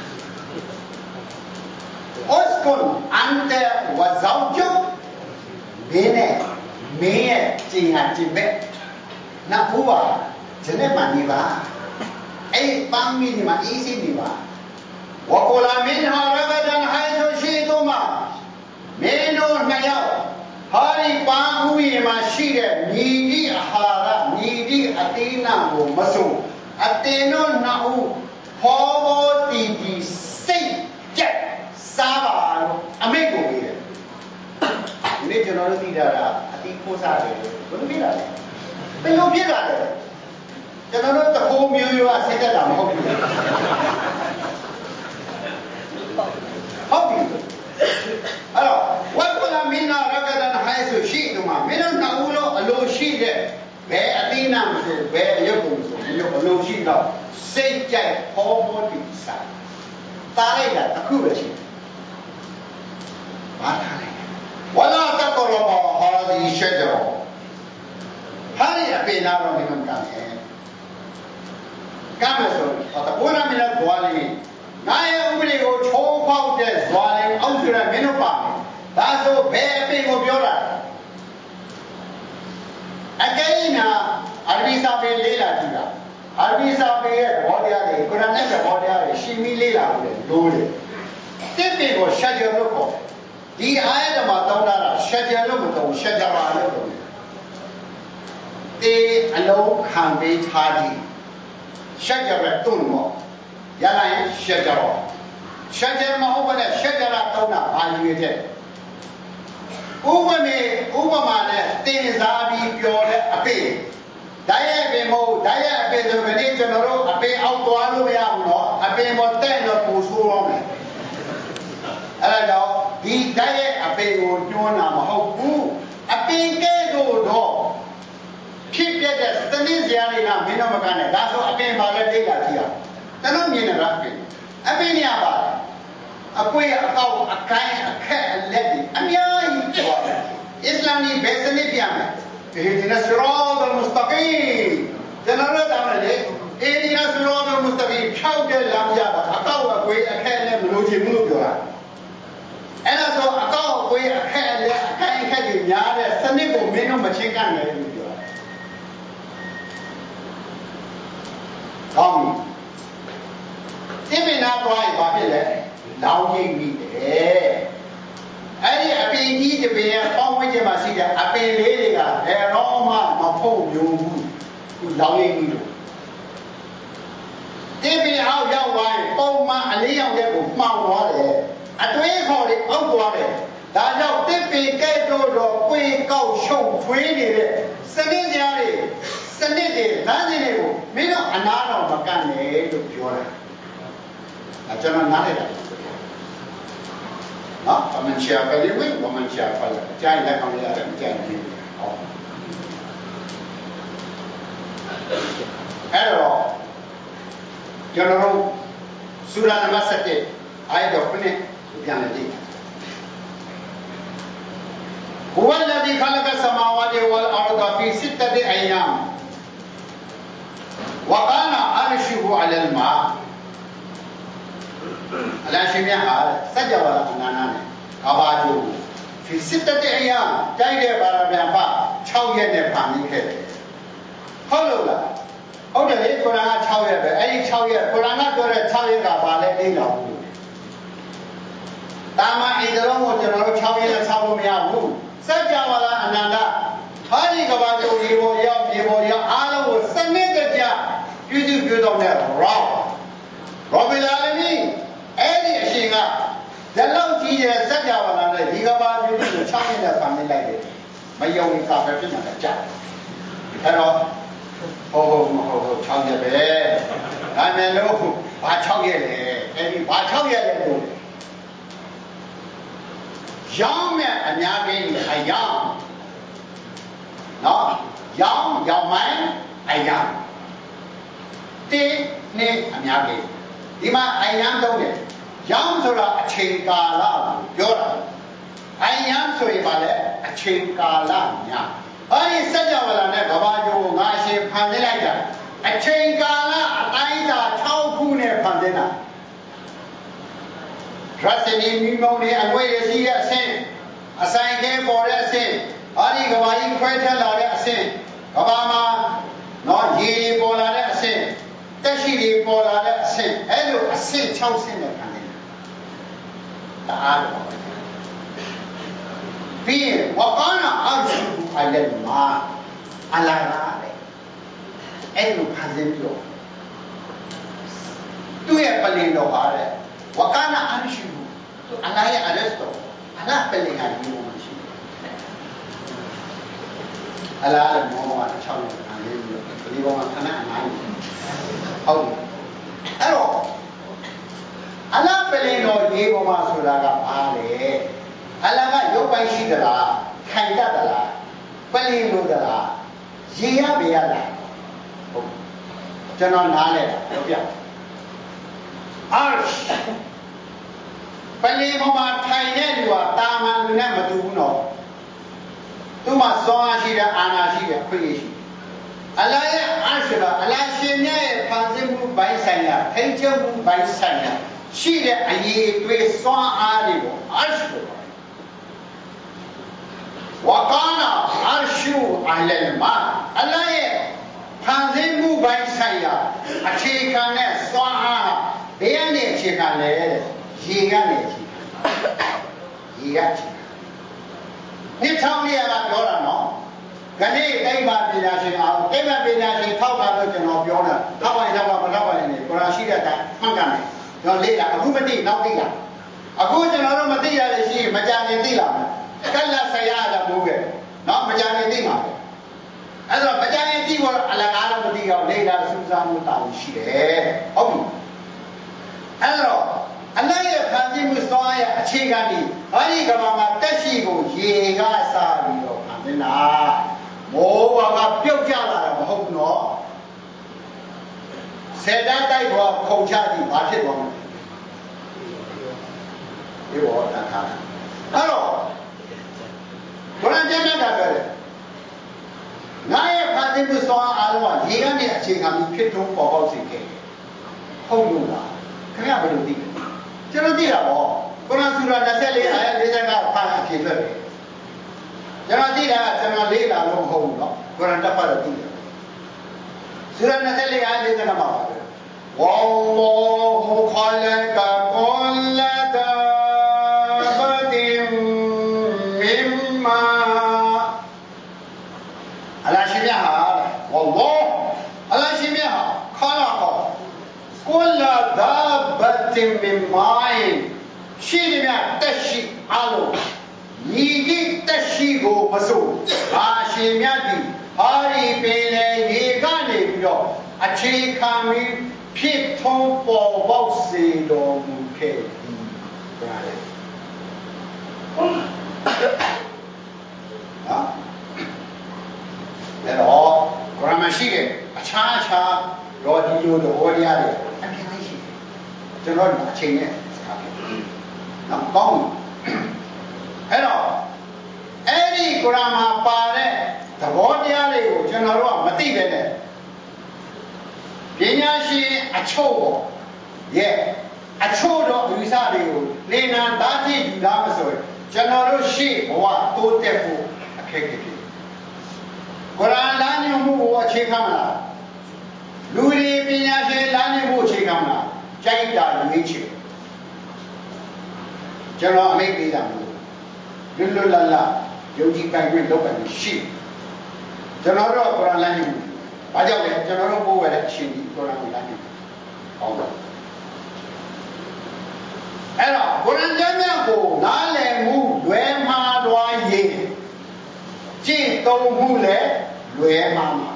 اسكن انت وزوجك မင်းနဲ့မင်းရဲ့ကျင်ဟာကျင်မဲ့နောက်ဘူးပါဂျနဲ့မှနေပါအဲ့ပန်းမီနေမှာအေးစိနေပါဝကူလာမင်ဟာရဂဒန်ဟိုင်ဆိုရှိတုမမင်းတို့နှစ်ယောက်ဟာဒီပန်းဥယျာဉ်မှာရှိတဲ့မြေကြီးအာဟာရမြေကြီးအသေးနာကိုမစိုးအတင်တို့နှစ်ဦးဖောဖောတီတီစိတ်ကြက်စားပါလို့အမိန့်ကိုပေးတယ်ဒီနေ့ကျွန်တော်တို့သိတာကအတိခိုးစားတယ်ဘယ်လိုဖြစ်လာလဲဘယ်လိုဖြစ်လာလဲကျွန်တော်တို့တခိုးမျိုးရိုးကစိတ်သက်တာမဟုတ်ဘူးဟုတ်ပြီအဲ့တော့ဝတ်ကလာမင်းနာရကဒန်ဟိုင်ဆိုရှိတုမှာမင်းတို့နောက်ဦးလို့အလိုရှိတဲ့ဘယ်အသိနာမဆိုဘယ်ရုပ်ကိုဆိုမင်းတို့အလိုရှိတော့စိတ်ကြိုက်ဟောဖို့တိစားတားလိုက်တာတစ်ခုပဲရှိတယ်ဘာထားလဲဝလာတကရဘဟာဒီရှဂျရဟာဒီအပေနာတော့မင်းတို့ကလည်းကမ်းဆိုတော့ဘုရားမင်းတို့ဘွားလေးနာယဥပဒေကိုချိုးဖောက်တဲ့ဇွာလေးအောက်ကျရမင်းတို့ပါမယ်ဒါဆိုဘယ်အပေကိုပြောတာအကဲနာအရဘီစာပေလေးလာကြည့်တာအရဘီစာပေရဲ့ဘောတရားတွေကုရ်အာန်နဲ့ဘောတရားတွေရှင်းပြီးလေးလာလို့လို့တယ်တစ်ပေကိုရှဂျရလို့ခေါ်တယ်ဒီအားရမှာတောင်းတာရှက်ကြလို့မတော့ရှက်ကြပါလို့တော့တေအလုံးခံပေးထားသည်ရှက်ကြရတုံးမောရလာရင်ရှက်ကြတော့ရှက်ကြမဟုတ်ပါနဲ့ရှက်ကြတာတောင်းတာဘာရွေးတဲ့ဥပမေဥပမာနဲ့တင်စားပြီးပြောတဲ့အပေဓာတ်ရဲ့ပင်မို့ဓာတ်ရဲ့အပေဆိုခဏကျွန်တော်တို့အပေအောက်သွားလို့မရဘူးနော်အပေမတဲ့တော့ပူဆိုးတော့မယ်အဲ့ဒါကြောင့်ဒီဓာတ်ရဲ့အပေကိုညှိုးတာမဟုတ်ဘူးအပေကဲတော့တော့ဖြစ်ပြတဲ့သတိစရာတွေလားမင်းတို့မကနဲ့ဒါဆိုအပေပါလဲတိတ်လာကြည့်အောင်တလုံးမြင်နေတာအပေအပေနေရပါအကွေးအကောက်အကိုင်းအခက်အလက်တွေအများကြီးပြောတယ်အစ္စလာမ်ကြီးဘယ်စနစ်ပြမယ်اهدنا الصراط المستقيم ကျွန်တော်တို့တောင်းတယ်လေ اهدنا الصراط المستقيم ဖြောက်တဲ့လမ်းပြတာအကောက်အကွေးအခက်နဲ့မလို့ချင်ဘူးလို့ပြောတာအဲ့ဒါဆိုအကောက်အကွေးအခက်နဲ့အကိုင်းအခက်တွေများတဲ့စနစ်ကိုမင်းတို့မချင်းကနိုင်ဘူးပြောတာကောင်းပြီတိပင်နာသွားရင်ဘာဖြစ်လဲလောင်းကျိတ်မိတယ်အဲ့ဒီအပင်ကြီးတစ်ပင်ရဲ့ပေါင်းဝန်းကျင်မှာရှိတဲ့အပင်လေးတွေကဘယ်တော့မှမဖို့မျိုးဘူးသူလောင်းရိပ်ပြီးလို့ဒီပင်အောက်ရောက်သွားရင်ပုံမှန်အလေးရောက်တဲ့ကိုမှောင်သွားတယ်အတွင်းခေါ်တွေအောက်သွားတယ်ဒါကြောင့်တစ်ပင်ကဲ့သို့တော့ပွေကောက်ရှုပ်ထွေးနေတဲ့စနစ်ကြားတွေစနစ်တွေလမ်းစဉ်တွေကိုမင်းတို့အနာတော်မကန့်နဲ့လို့ပြောတာအဲကျွန်တော်နားလိုက်တာနော်အမှန်ရှာပဲလေဝိဝမှန်ရှာပါလားအကျိုင်းလက်ခံရတယ်အကျိုင်းကြီးဟောအဲ့တော့ကျွန်တော်တို့စူရာနံပါတ်၁၁အာယတ်တော်ခုနှစ်ပြန်လေကြည့်ဟူဝလဒီခလကဆမာဝါတီဝလ်အာရဒဖီစတတအယမ်ဝကာနာအာရရှူဟူအလလ်မာအလရှင်မြတ်ဟာစัจ java အနန္တနဲ့ကဘာကျိုးဖီစစ်တတဲ့အရာတိုက်တဲ့ဘာရပြန်ဖ၆ရက်နဲ့ဖန်ပြီးခဲ့တယ်ဟုတ်လို့လားဟုတ်တယ်လေကုရ်အာန်က၆ရက်ပဲအဲ့ဒီ၆ရက်ကုရ်အာန်ကပြောတဲ့၆ရက်ကဘာလဲသိတော့ဘူးတာမန်အိမ်တော်ကိုကျွန်တော်တို့၆ရက်နဲ့ဆောက်လို့မရဘူးစัจ java အနန္တဟာဒီကဘာကျိုးဒီပေါ်ရောက်ဒီပေါ်ရောက်အားလုံးကိုစနစ်တကျပြုစုပြုတော့တဲ့ raw Rabbil Alamin အဲ့ဒီအရှင်ကဒီလောက်ကြီးရဲ့စัจ java နဲ့ဒီကဘာကျိုးကို၆ရက်နဲ့ဖန်ပြီးလိုက်တယ်မယုံရင်ကာပဲဖြစ်မှာကြာအဲ့တော့ဟုတ်ဟုတ်မဟုတ်ဟုတ်၆ရက်ပဲဒါနဲ့လို့ဘာ၆ရက်လဲအဲ့ဒီဘာ၆ရက်လဲလို့ရောင်းမဲ့အများကြီးအယောင်နော်ရောင်းရောင်းမိုင်းအယောင်တင်းနဲ့အများကြီးဒီမှာအယံသုံးတယ်ရောင်းဆိုတာအချိန်ကာလကိုပြောတာအယံဆိုရင်ပါလေအချိန်ကာလများအဲ့ဒီစัจ java နဲ့ကဘာကျိုးငါရှင်ဖန်ဆင်းလိုက်တာအချိန်ကာလအတိုင်းအတာ၆ခုနဲ့ဖန်ဆင်းတာရသနီမိမုံတွေအကွေရရှိတဲ့အဆင့်အဆိုင်ခဲပေါ်တဲ့အဆင့်အဲ့ဒီကဘာကြီးခွဲထက်လာတဲ့အဆင့်ကဘာမှာနော်ရေပေါ်လာတဲ့အဆင့်တက်ရှိတွေပေါ်လာတဲ့အဆင့်အဲ့လိုအဆင့်၆ဆင့်နဲ့ဖန်ဆင်းတာတအားတော့ပြီးဝကာနာအာရှူအလလ်မာအလာရာတဲ့အဲ့လိုဖန်ဆင်းပြီးတော့သူ့ရဲ့ပလင်တော်ဟာတဲ့ဝကာနာအာရှူသူအလာရဲ့အရက်တော်အလာပလင်ဟာဒီလိုမရှိဘူးအလာလည်းမောမှာ၆ရက်ဖန်ဆင်းပြီးတော့ဒီဘောမှာခဏအနားနေဟုတ်အဲ့တော့အလာပလင်တော်ရေပေါ်မှာဆိုတာကဘာလဲအလာကရုပ်ပိုင်းရှိသလားခိုင်တတ်သလားပလင်လို့သလားရေရပေရလားဟုတ်ကျွန်တော်နားလဲတာပြောပြအာရှပလင်ပေါ်မှာထိုင်တဲ့လူကတာမန်လူနဲ့မတူဘူးနော်သူ့မှာစွမ်းအားရှိတဲ့အာဏာရှိတဲ့ခွင့်ရရှိအလာရဲ့အာရှကအလာရှင်မြတ်ရဲ့ဖန်ဆင်းမှုဘိုင်းဆိုင်ရာထိန်းချုပ်မှုဘိုင်းဆိုင်ရာရှိတဲ့အရေးအသွေးစွမ်းအားတွေကိုအာရှလို့ဝကာနာအာရှူအလလ်မာအလာရဲ့ဖန်ဆင်းမှုဘိုင်းဆိုင်ရာအခြေခံတဲ့စွမ်းအားဘယ်ကနေအခြေခံလဲရေကနေအခြေခံရေရေကချင်နှစ်ထောင်လေးကပြောတာနော်ခဏိတိဗ္ဗပညာရှင်အောင်တိဗ္ဗပညာရှင်ထောက်တာလို့ကျွန်တော်ပြောတာထောက်ပါရင်ထောက်ပါမထောက်ပါရင်လေကိုရာရှိတဲ့အတိုင်းမှတ်ကန်တယ်ကျွန်တော်လေ့လာအခုမသိနောက်သိလာအခုကျွန်တော်တို့မသိရလေရှိမကြခင်သိလာမယ်ကလဆရာကမိုးပဲနော်မကြခင်သိမှာပဲအဲ့တော့မကြခင်သိဖို့အလကားတော့မသိအောင်လေ့လာစူးစမ်းမှုတောင်းရှိတယ်ဟုတ်ပြီအဲ့တော့အလရဲ့ဖန်ဆင်းမှုစွမ်းရအခြေခံဒီဟာဒီကဘာမှာတက်ရှိကိုရေကစားပြီးတော့ဖန်ဆင်းတာမိုးဘာကပြုတ်ကျလာတာမဟုတ်ဘူးနော်ဆယ်တန်းတိုက်ပေါ်ခုံချကြည့်ဘာဖြစ်သွားမလဲဒီဘောတခါအဲ့တော့ဘုရားကျမ်းကပြောတယ်ငါရဲ့ဖန်ဆင်းမှုစွမ်းအားလုံးကရေကနေအခြေခံပြီးဖြစ်ထုံးပေါ်ပေါက်စေခဲ့ဟုတ်လို့လားခင်ဗျာဘယ်လိုသိလဲကျွန်တော်သိတာပေါ့ကုရ်အာန်ဆူရာ၂၄အာယတ်၄၅ကိုဖတ်အဖြေထွက်တယ်ကျွန်တော်သိတာကကျွန်တော်လေးလာလို့မဟုတ်ဘူးနော်ကုရ်အာန်တစ်ပတ်တော့သိတယ်ဆူရာ၂၄အာယတ်၄၅မှာပါပဲဝါလောဟူခလကကုလဒါဘတိမင်မာအလရှိမြတ်ဟာဝါလောအလရှိမြတ်ဟာခလာကောကုလဒါဘတိမင်မာရှိတယ်များတက်ရှိအလုံးညီကြီးတက်ရှိကိုမစိုးဘာရှင်မြတ်ဒီဟာဒီပင်လေရေကနေပြီးတော့အခြေခံပြီးဖြစ်ထုံးပေါ်ပေါက်စေတော်မူခဲ့သည်ဒါလေနော်အဲ့တော့ဂရမရှိတယ်အခြားအခြားတော့ဒီလိုသဘောတရားတွေအများကြီးရှိတယ်ကျွန်တော်အချိန်နဲ့စကားပြောနော်ကောင်းအဲ့တော့အဲ့ဒီကုရ်အာန်မှာပါတဲ့သဘောတရားတွေကိုကျွန်တော်တို့ကမသိပဲနဲ့ပညာရှင်အချို့ပေါ့ရဲ့အချို့တော့ယူဆတွေကိုနေနာသားကြည့်ယူသားမဆိုရင်ကျွန်တော်တို့ရှေ့ဘဝတိုးတက်ဖို့အခက်အခဲဖြစ်ကုရ်အာန်လမ်းညွှန်မှုကိုအခြေခံမလားလူတွေပညာရှင်လမ်းညွှန်မှုအခြေခံမလားကြိုက်တာရွေးချယ်ကျွန်တော်အမိတ်ပေးတာမျိုးလွတ်လွတ်လပ်လပ်ယုံကြည်ပိုင်ခွင့်လုပ်ပိုင်ခွင့်ရှိကျွန်တော်တို့ကုရ်အာန်လမ်းညွှန်ဘာကြောင့်လဲကျွန်တော်တို့ပို့ရတဲ့အရှင်ကြီးကုရ်အာန်ကိုလမ်းညွှန်ဟောတော့အဲ့တော့ကုရ်အာန်ကျမ်းမြတ်ကိုနားလည်မှုလွဲမှားသွားရင်ကျင့်သုံးမှုလည်းလွဲမှားမှာ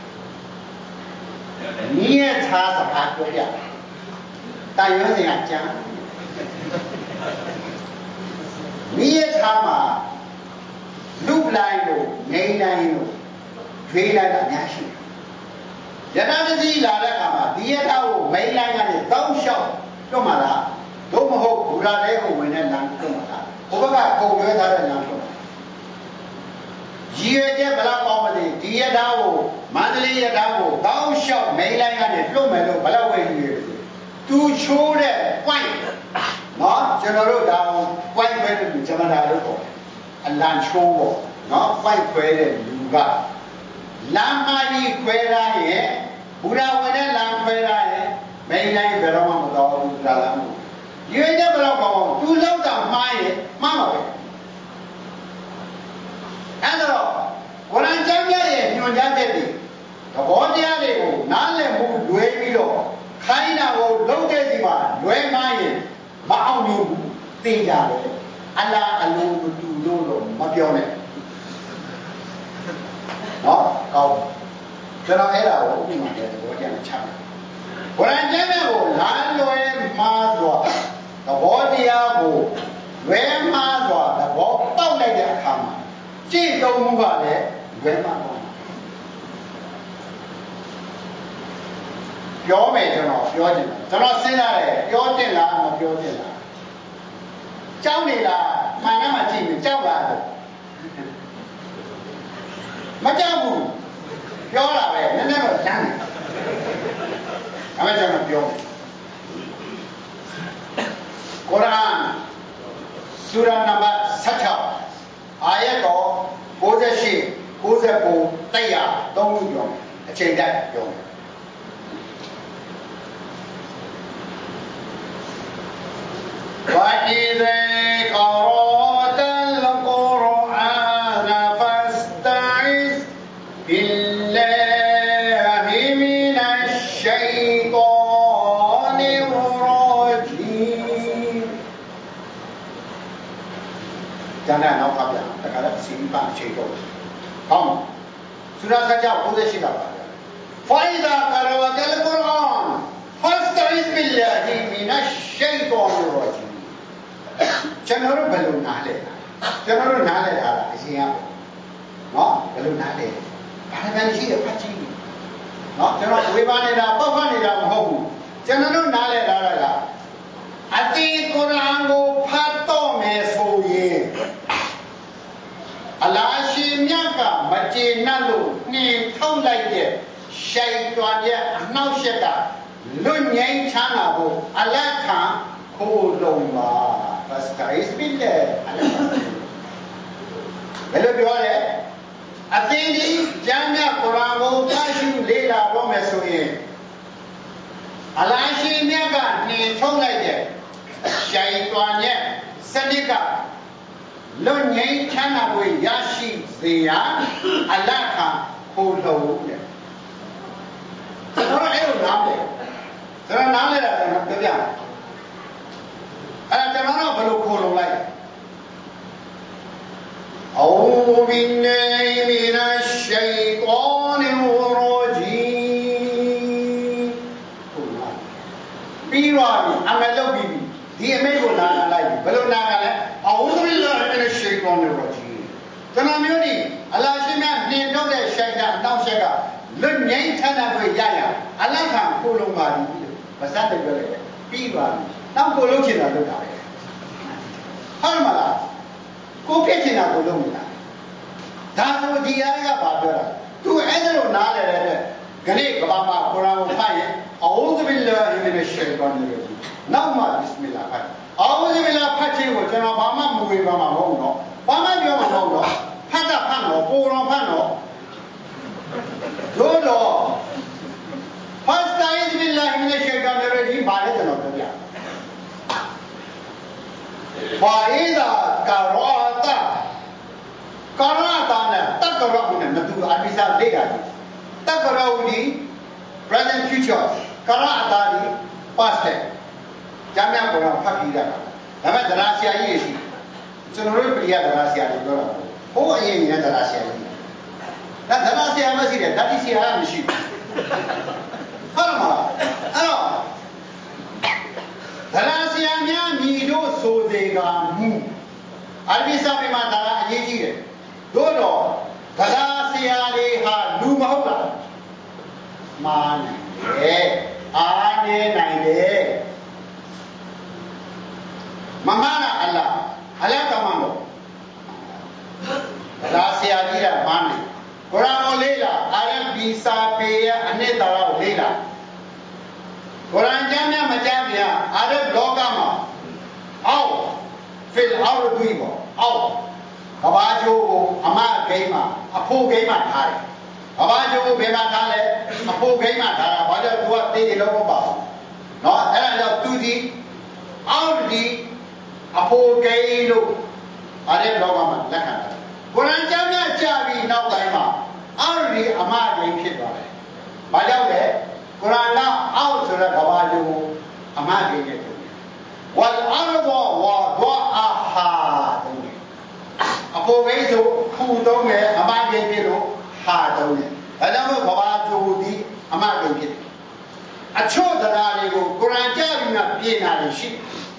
နိယသာစကားပြောပြတာရွေးစရာကြမ်းနိယသာမှာလူလိုက်လို့ငိမ့်တိုင်းလို့ရွေးလိုက်တာအများရှိတယ်ယထာတတိလာတဲ့အခါမှာဒီယထာကိုမိန်လိုက်ကနေတောင်းလျှောက်တွတ်မှာလားတို့မဟုတ်ဘူရာတဲကိုဝင်တဲ့လမ်းတွတ်မှာလားဘုဘကပုံရွေးထားတဲ့လမ်းတွတ်မှာရည်ရွယ်ချက်ဘယ်လောက်ကောင်းမလဲဒီယထာကိုမန္တလေးယထာကိုတောင်းလျှောက်မိန်လိုက်ကနေတွတ်မယ်လို့ဘယ်လောက်ဝယ်ယူရလဲသူချိုးတဲ့ point နော်ကျွန်တော်တို့ဒါ point ခွဲတဲ့လူဂျမတာလို့ခေါ်တယ်အလံချိုးပေါ့နော် point ခွဲတဲ့လူကလမ်းမကြီးခွဲရရဲ့ဘူရာဝင်တဲ့လမ်းခွဲရရဲ့မိန်တိုင်းဘယ်တော့မှမတော်ဘူးဒါလမ်းကိုရွေးတဲ့ဘယ်တော့ကောင်းသူလောက်တာမှားရဲ့မှားပါပဲအဲ့တော့ကုရ်အာန်ကျမ်းရဲ့ညွှန်ကြားချက်တွေသဘောတရားတွေကိုနားလည်မှုလွဲပြီးတော့ခိုင်းတာကိုလုံးတဲ့စီမှာလွဲမှားရင်မအောင်မြင်ဘူးသိကြတယ်အလားအလိုမတူလို့တော့မပြောနဲ့နော်ကောင်းကျွန်တော်အဲ့ဒါကိုဥပမာနဲ့သဘောကျမ်းချတယ်ကုရ်အာန်ကျမ်းကိုလမ်းလွဲမှားစွာသဘောတရားကိုလွဲမှားစွာသဘောပေါက်လိုက်တဲ့အခါမှာကြည့်သုံးမှုကလည်းလွဲမှားသွားပြောမယ်ကျွန်တော်ပြောချင်တယ်ကျွန်တော်စဉ်းစားတယ်ပြောတင်လားမပြောတင်လားကြောက်နေလားမှန်ကမှကြည့်ရင်ကြောက်လားမကြောက်ဘူးပြောတာပဲနည်းနည်းတော့လမ်းတယ်အမေကျွန်တော်ပြောတယ်ကုရ်အာန်ဆူရာနံပါတ်၁၆အာယတ်တော်၉၈ ၉၉ ၁၀၀ သုံးခုပြောအချိန်တိုင်းပြောတယ်وَإِذَا قَرَأْتَ ပန်ချိန်တော့ဟောသုရစာကြောင့်ကိုယ်ရှိတာပါဗျာ فإذا قرأت القرآن فاستعذ بالله من الشيطان الرجيم ကျွန်တော်တို့ဘယ်လိုနားလဲကျွန်တော်တို့နားလဲတာအရင်ကနော်ဘယ်လိုနားလဲဘာမှမရှိတဲ့ဖတ်ကြည့်နော်ကျွန်တော်ဝေဘာနေတာပောက်ဖတ်နေတာမဟုတ်ဘူးကျွန်တော်တို့နားလဲတာကအတိကုရ်အာန်ကိုဖတ်တော့မယ်ဆိုရင်အလာရှိမြတ်ကမကျေနပ်လို့နှင်ထုတ်လိုက်တဲ့ရှိုက်တွန်ရဲ့အနှောက်အယှက်ကလွတ်ငြိမ်းချမ်းသာဖို့အလတ်ခံခိုးလုံးပါဘတ်စကိုင်းစပင်းလေအလတ်ဘယ်လိုပြောလဲအသင်ဒီကျမ်းမြတ်ကုရ်အာန်ကိုဖတ်ရှုလေ့လာတော့မယ်ဆိုရင်အလာရှိမြတ်ကနှင်ထုတ်လိုက်တဲ့ရှိုက်တွန်ရဲ့စနစ်ကလွတ်ငြိမ်းချမ်းသာဖို့ရရှိစေရအလတ်ခံခိုးလုံးတဲ့ကျွန်တော်အဲ့လိုနားလဲကျွန်တော်နားလဲတာကျွန်တော်ပြောပြမယ်အဲ့ဒါကျွန်တော်တို့ဘယ်လိုခိုးလုံးလိုက်အောူဘင်နီမီနရှိုင်ጣာနီရဂျီပြီးတော့အမလုပ်ပြီးဒီအမိတ်ကိုနားလိုက်ဘယ်လိုနားလဲအောူဘင်လာမီနရှိုင်ጣာနီရဂျီကျွန်တော်မျိုးဒီအလာရှိမြတ်နှင်ထုတ်တဲ့ရှိုက်တာအနောက်ရှက်ကလွတ်ငြိမ်းချမ်းသာကိုရရအလတ်ခံကိုလုံးပါပြီဗဇတ်တွေပြောလိုက်ပြီးပါပြီနောက်ကိုလုံးချင်တာလုပ်တာပဲဟုတ်မလားကိုဖြစ်ချင်တာကိုလုံးနေတာဒါဆိုဒီအားကဘာပြောတာသူအဲ့ဒါလိုနားလဲတဲ့ခဏကဘာမှာကုရ်အာန်ကိုဖတ်ရင်အောူဇ်ဘီလာဟီမီနရှိုင်ጣာနီရဂျီမ်နောက်မှဘစ္စမီလာဖတ်အောူဇ်ဘီလာဖတ်ခြင်းကိုကျွန်တော်ဘာမှမဝေပါမှာမဟုတ်တော့ဘာမှပြောမှာမဟုတ်တော့ဖတ်တာဖတ်တော့ကိုတော်ဖတ်တော့တို့တော့ဖတ်တိုင်းဘီလာဟီမီနရှိုင်ጣာနီရဂျီမ်ဘာလဲကျွန်တော်ပြောပြဘာဣဒါကာရာတာကာရာတာနဲ့တက္ကရာနဲ့မတူအပိစာလေးတာတက္ကရာဒီ present future ကာရာတာဒီ past tense ကျမ်းများကတော့ဖတ်ပြီးတာဒါပေမဲ့သရဆရာကြီးရှိကျွန်တော်တို့ပြည်ရသရဆရာတွေပြောတာဟိုအရင်ကသရဆရာကြီးဒါသရဆရာမရှိတယ်ဓာတိဆရာမရှိဘူးဟုတ်မလားအဲ့တော့သရဆရာများညီတို့ဆိုစေကမူအရဘီစာပေမှာဒါကအရေးကြီးတယ်တို့တော့သရဆရာတွေဟာလူမဟုတ်လားမာနိုင်တယ်အားနေနိုင်တယ်မမနာအလ္လာဟ်အလ္လာဟ်ကမှန်တော့ဒါဆရာကြီးကမာနိုင်ကုရ်အာန်ကိုလေ့လာအာရဘီစာပေရဲ့အနှစ်သာရကိုလေ့လာကုရ်အာန်ကျမ်းများမကျမ်းပြအာရဘလောကမှာအောက်ဖီလ်အာရဘီပေါ့အောက်ကဘာကျိုးကိုအမဂိမ်းမှာအဖို့ဂိမ်းမှာထားတယ်ကဘာကျိုးကိုဘယ်မှာထားလဲအဖို့ဂိမ်းမှာထားတာဘာလို့သူကတေးတယ်လို့မပါဘူးเนาะအဲ့ဒါကြောင့်သူဒီအောက်ဒီအဖို့ဂိမ်းလို့အာရဘလောကမှာလက်ခံတာကုရ်အာန်ကျမ်းများကြာပြီးနောက်ပိုင်းမှာအောက်ဒီအမဂိမ်းဖြစ်သွားတယ်ဘာကြောင့်လဲကုရ်အာန်ကအောက်ဆိုတဲ့ကဘာကျိုးကိုအမဂိမ်းနဲ့တူတယ်ဝလ်အာရဒဝါဒအာဟာတုံးအဖို့ဂိမ်းဆိုခုတုံးတယ်အမဂိမ်းဖြစ်လို့ဟာတုံးတယ်ဒါကြောင့်မို့ကဘာကျိုးဒီအမဂိမ်းဖြစ်တယ်အချို့တရားတွေကိုကုရ်အာန်ကြပြီးမှပြင်တာတွေရှိ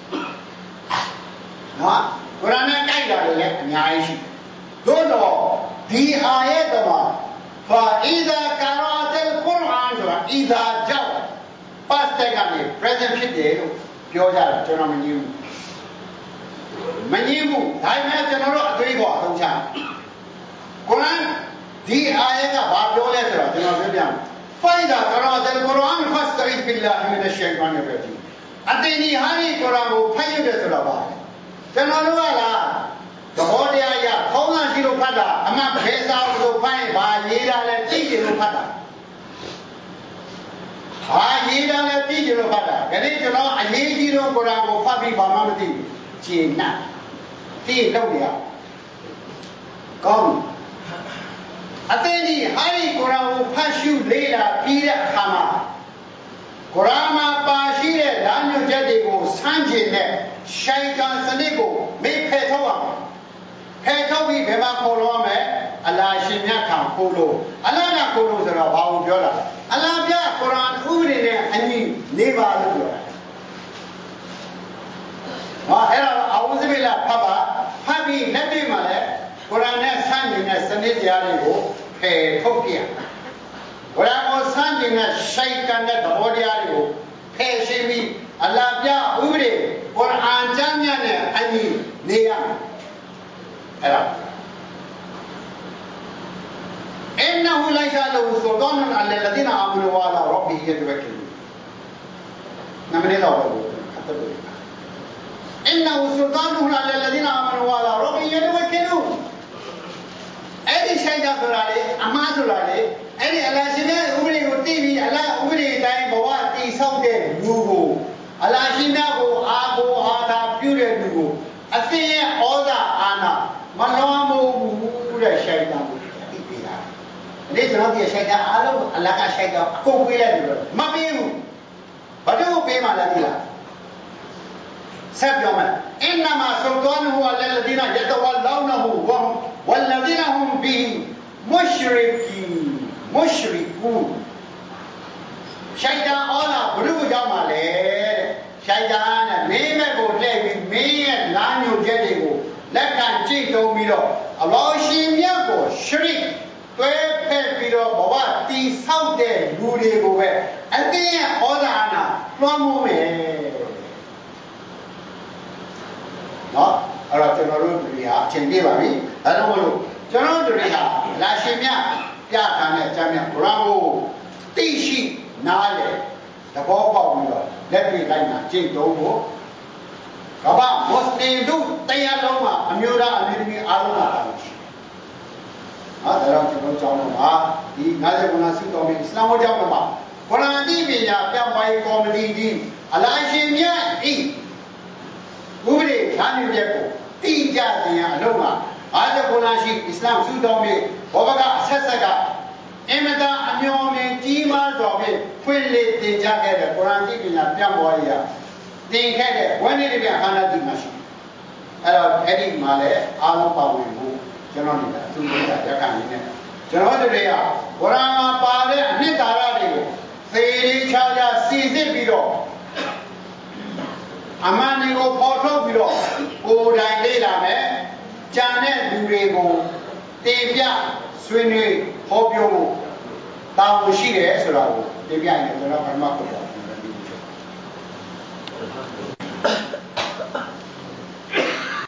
နော်ကုရ်အာန်နဲ့တိုက်တာတွေလည်းအများကြီးရှိသို့တော့ဒီအာယတ်တော်မှာဖာအီဇာကာရာတ်အလ်ကုရ်အာန်ဆိုတာအီဇာကြောင့် past tense ကနေ present ဖြစ်တယ်လို့ပြောကြတယ်ကျွန်တော်မငြင်းဘူးမငြင်းဘူးဒါပေမဲ့ကျွန်တော်တို့အတွေးခေါ်အသုံးချကုရ်အာန်ဒီအာယတ်ကဘာပြောလဲဆိုတော့ကျွန်တော်ပြောပြမယ်فإذا قرأت القرآن فاستعذ بالله من الشيطان الرجيم အတင်ဒီဟာဒီကုရ်အာန်ကိုဖတ်ရတဲ့ဆိုတာပါကျွန်တော်တို့ကလားသဘောတရားရခေါင်းသားရှိလို့ဖတ်တာအမှန်ဘယ်စာလို့ဖတ်ရင်ဘာရေးတာလဲသိတယ်လို့ဖတ်တာဘာရေးတာလဲသိတယ်လို့ဖတ်တာဒါနဲ့ကျွန်တော်အရေးကြီးဆုံးကုရ်အာန်ကိုဖတ်ပြီးဘာမှမသိဘူးခြေနှက်သိလို့ရကောင်းအသင်ဒီဟာဒီကုရ်အာန်ကိုဖတ်ရှုလေ့လာပြီးတဲ့အခါမှာကုရ်အာန်မှာပါရှိတဲ့လမ်းညွှန်ချက်တွေကိုစမ်းကျင်တဲ့ရှိုင်တန်စနစ်ကိုမေ့ဖယ်ထုတ်အောင်ဖဖယ်ထုတ်ပြီးဘယ်မှာခိုးလို့မယ်အလ္လာဟ်ရှင်မြတ်ထံခိုးလို့အလ္လာဟ်ကခိုးလို့ဆိုတော့ဘာကိုပြောတာအလ္လာဟ်ပြကုရ်အာန်ဥပဒေနဲ့အညီနေပါလို့ပြောတာဟောအဲ့တော့အာဝုဇ်ဘီလာဖတ်ပါဖတ်ပြီးလက်တွေ့မှာလည်းကုရ်အာန်နဲ့ဆန့်ကျင်တဲ့စနစ်တရားတွေကိုဖယ်ထုတ်ပြကုရ်အာန်ကိုဆန့်ကျင်တဲ့ရှိုက်တန်တဲ့သဘောတရားတွေကိုဖယ်ရှင်းပြီးအလ္လာဟ်ပြဥပဒေကုရ်အာန်ကျမ်းမြတ်နဲ့အညီနေရမယ်အဲ့ဒါإنه ليس له سلطان على الذين آمنوا وعلى ربهم يتوكلون نمني لا إنه سلطانه على الذين آمنوا وعلى ربهم يتوكلون أي شيء جاء عليه أما عليه أي على شيء أمري وتيبي على أمري تاي بواتي سوده نوغو على شيء ناغو آغو آتا بيوره نوغو أتيه أودا أنا ملوامو بوده شيطانนี่ကျွန်တော်ဒီရှိုက်တာအားလုံးအလ္လာဟ်ကရှိုက်တာအကုန်ပေးလိုက်တယ်မပေးဘူးဘာလို့ပေးမှလဲဒီလားဆက်ပြောမယ်အင်နမာဆူလ်တာနဟူအလလ်ဒီနာယတဝလ္လောနဟူဝဝလ်ဒီနာဟွမ်ဘီမုရှရိကီမုရှရိကူရှိုက်တာအောလာဘုရုကြောင့်ပါလေရှိုက်တာနဲ့မင်းမဲ့ကိုလှည့်ပြီးမင်းရဲ့လာညိုချက်တွေကိုလက်ခံကြည့်တုံးပြီးတော့အလ္လာဟ်ရှင်မြတ်ကိုရှရိတွဲဖက်ပြီးတော့ဘဝတီဆောက်တဲ့လူတွေကိုပဲအတင်းရဲ့ဩဇာအနာလွှမ်းမိုးမယ်နော်အဲ့တော့ကျွန်တော်တို့တွေဟာအချိန်ပြပါပြီဒါကြောင့်မလို့ကျွန်တော်တို့တွေဟာလာရှင်မြတ်ပြခံတဲ့အကြမ်းမြတ်ကုရ်အာန်ကိုသိရှိနားလည်သဘောပေါက်ပြီးတော့လက်တွေ့လိုက်နာကျင့်သုံးဖို့ကမ္ဘာမွတ်စလင်တို့တရားလုံးမှာအမျိုးသားအမျိုးသမီးအားလုံးလာတာရှိအဲ့ဒါတော့ကျွန်တော်ကြောင်းတော့ပါဒီ၅၀ခုနာစုတော်ပြီးအစ္စလာမ်ဝတ်ကြောင်းတော့ပါကုရ်အာန်ဒီပညာပြပွားရေးကော်မတီကြီးအလ္လာဟ်ရှင်မြတ်ဤဥပဒေဓာတ်ညွှန်ချက်ကိုတိကျခြင်းအလုံးက၅၀ခုနာရှိအစ္စလာမ်စုတော်ပြီးဘောဘကအဆက်ဆက်ကအင်မတန်အမျှော်မြင်ကြီးမားစွာဖြင့်ဖွင့်လှစ်သင်ကြားခဲ့တဲ့ကုရ်အာန်ဒီပညာပြပွားရေးသင်ခဲ့တဲ့ဝန်းနေတပြခန္ဓာတိမှာရှိအဲ့တော့အဲ့ဒီမှာလည်းအားလုံးပါဝင်မှုကျွန်တော်နေတာသူတို့ကရက်ခံနေတယ်ကျွန်တော်တို့တွေကကုရ်အာန်မှာပါတဲ့အနှစ်သာရတွေကိုသေသေးချာချာစီစစ်ပြီးတော့အမှန်တွေကိုပေါ်ထုတ်ပြီးတော့ကိုယ်တိုင်လေ့လာမယ်ကြံတဲ့လူတွေကိုတင်ပြဆွေးနွေးဟောပြောဖို့တာဝန်ရှိတယ်ဆိုတာကိုတင်ပြရင်ကျွန်တော်ပထမပြောပြမယ်